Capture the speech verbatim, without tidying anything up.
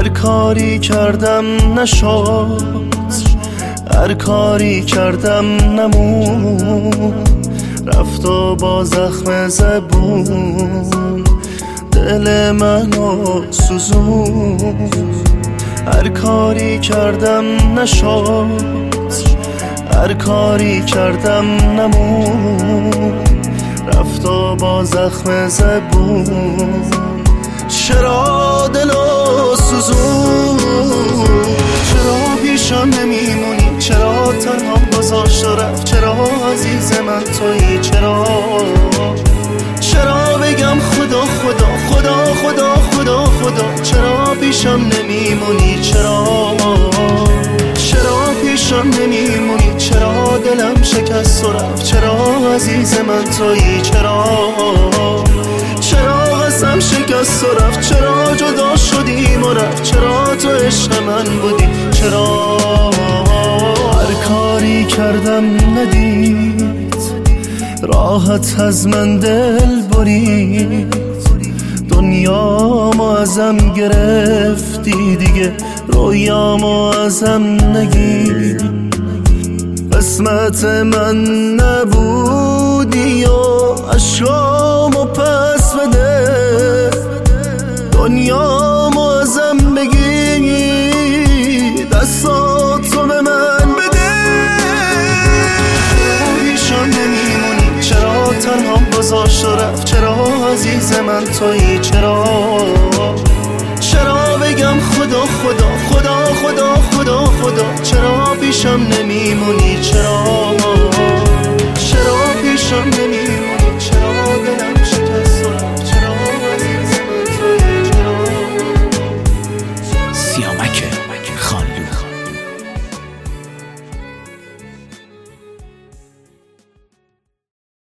هر کاری کردم نشد، هر کاری کردم نمون، رفت و با زخم زبون دل منو سوزون. هر کاری کردم نشد، هر کاری کردم نمون، رفت و با زخم زبون چرا دلو سوزون. چرا پیشم نمیمونی، چرا تنها گذاشت و رفت، چرا عزیز من تویی، چرا چرا بگم خدا خدا خدا خدا خدا خدا، چرا پیشم نمیمونی، چرا چرا پیشم نمیمونی، چرا دلم شکست و رفت، چرا عزیز من تویی، چرا چرا قسم شکست و رفت، چرا جدا شدیم و رفت، چرا تو عشق من بودی، چرا هر کاری کردم ندید، راحت از من دل برید، دنیامو ازم گرفتی دیگه، رویامو ازم نگیر، قسمت من نبودی و اشکامو پس بده، دنیامو ازم بگیر، دستاتو به من بده. پیشم نمیمونی، چرا تنها گذاشت و رفت، چرا عزیز من تویی، چرا چرا بگم خدا خدا خدا خدا خدا خدا، چرا پیشم نمیمونی، چرا چرا پیشم نمیمونی.